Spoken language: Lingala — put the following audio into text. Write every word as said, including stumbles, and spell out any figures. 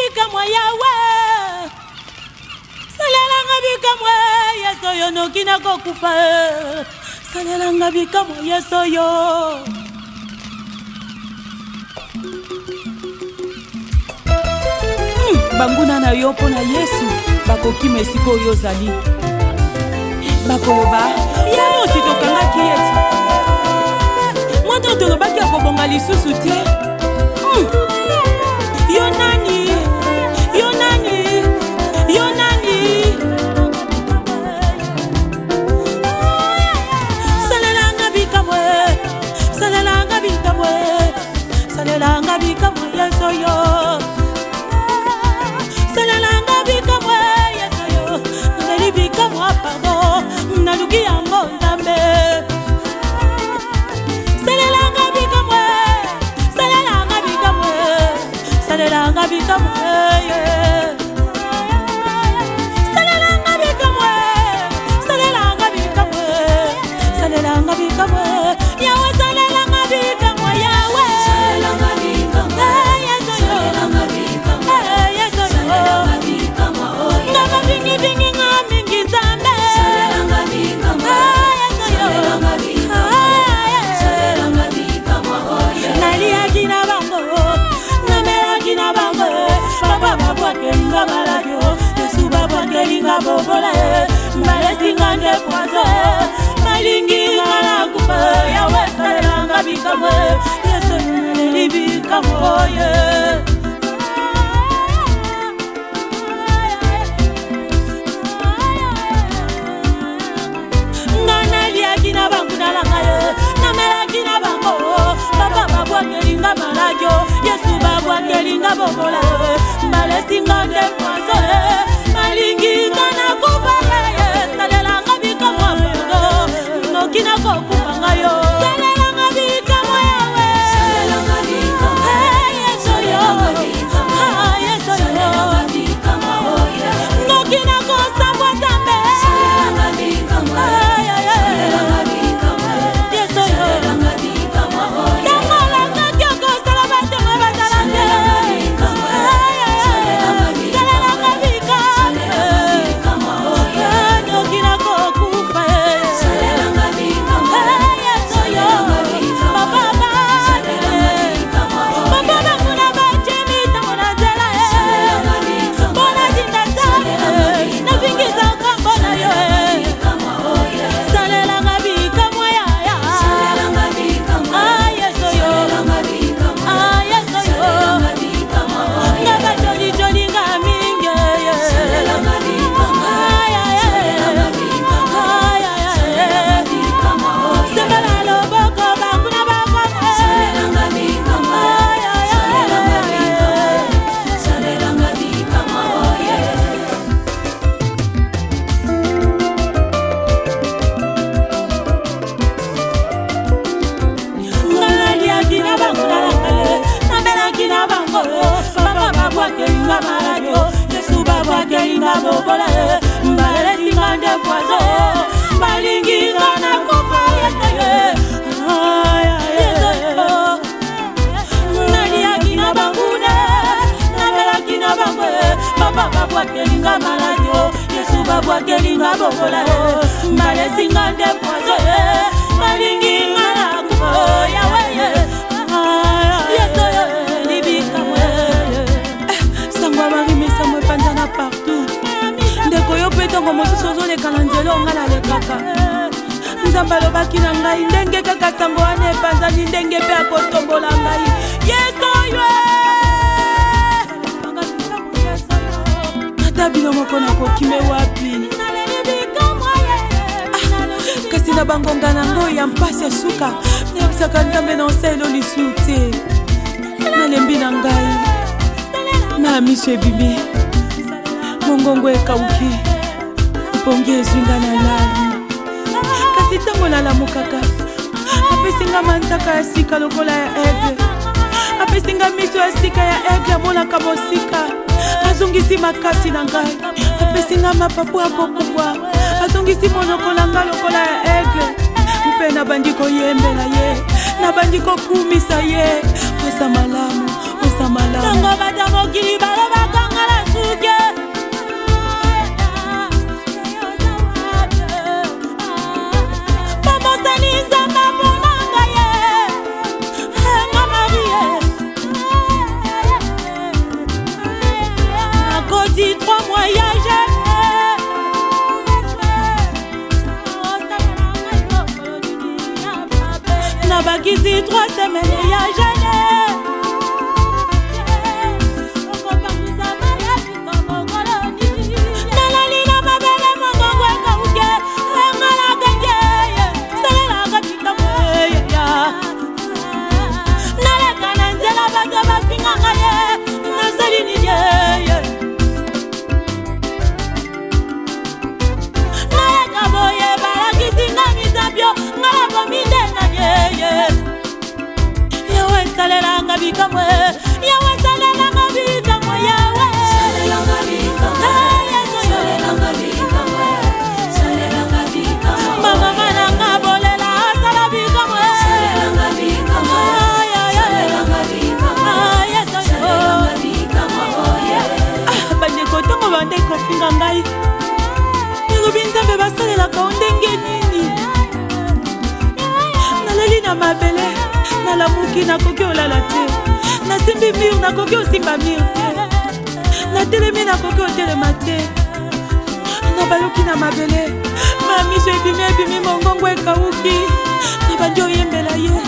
bikamwa yawe salelanga bikamwa yeso yo nokina kokufa salelanga bikamwa yeso yo hmm, banguna na yo pona Yesu bakoki mesiko yo zali bakoloba yamo sitokangaki yeti moto tolobaki akobonga lisusu te hmm. Yo nani yo nani yo nani salelanga bikamwe salelanga bikamwe salelanga bikamwe yeso yo salelanga bikamwe yeso yo nali bikamwa pardon naluki yango nzambe salelanga bikamwe salelanga bikamwe salelanga bikamwe salelanga bikamwe salelanga bikamwe salelanga bikamwe yawe salelanga bikamwe yawe salelanga bikamwe salelanga bikamwe salelanga bikamwe ngaba bingi bingi ngamingi zambe salelanga bikamwe salelanga bikamwe salelanga bikamwe nalia kina bango namela kina bango baba baba kelinga maladio Yesu baba kelinga bobola malesinga nde poise malingi ngala kupa yawe salelanga bikamwe Yesu neli bikamwe kina bangu nalangaye namela kina bango baba babwa kelinga maladio Yesu babwa kelinga bobola malesinga nde poise malingi ngana kufa salelanga bikamwa bodo nokina kokupa yo salelanga bikamwa yawe salelanga bikamwa Yesu yo Yesu yo nokina kosabwa tambe salelanga bikamwa Yesu baba kelinga bobola malesinga nde poise malingi ngana kufa nalia kina bangune namela kina bangwe baba babwa kelinga maladio Yesu babwa kelinga bobola malesinga nde poise malingi ngana kufa yawe Yesu libikamwe sangwa barimisa mwe panzana partout ndeko yo petongo mosusu ozoleka na nzela ngala lekaka nzamba lobaki na ngai ndenge kaka sango wana epanzani ndenge mpe akotombola ngai Yesu yo ata bino moko nakokime wapi kasi na bangonga nango ya mpasi ya suka nayebisaka nzambe na oselo lisu te nalembi na ngai na miso ebimi mongongo ekauki mpongi ezwinga na lali kasi ntango nalamukaka apesinga manzaka ya sika lokola ya aigle apesinga miso ya sika ya aigle amonaka mosika azongisi makasi na ngai apesinga mapapu ya kokubwa azongisi monoko na ngai lokola ya aigle mpe nabandi koyembela ye nabandi kokumisa ye osa malamu osa malamu tango bata mokili balobaka depuis trois semaines ya jeune nalali na mabele mongongo ekauke engalaka ngeye salelaka bikamweya naleka na nzela bato bafinganga ye nasalini yeye naleka boye balakisinga misapyo ngalabo mindenga yeye yawe salelanga bikamwe yawe salelanga bikamwe yawe salelanga bikamwe salelanga bikamwe salelanga bikamwe mama mananga bolela sala bikamwe salelanga bikamwe salelanga bikamwe salelanga bikamwe bandeko ntongo bande kofinga ngai elobi nzambe basalelaka ondenge nini nalali na mabele nalamuki nakoki olala te nasimbi mire nakoki osimba mire te natelemi nakoki otelema te nabaluki na mabele mamiso ebimi ebimi mongongo ekauki nabandi oyembela ye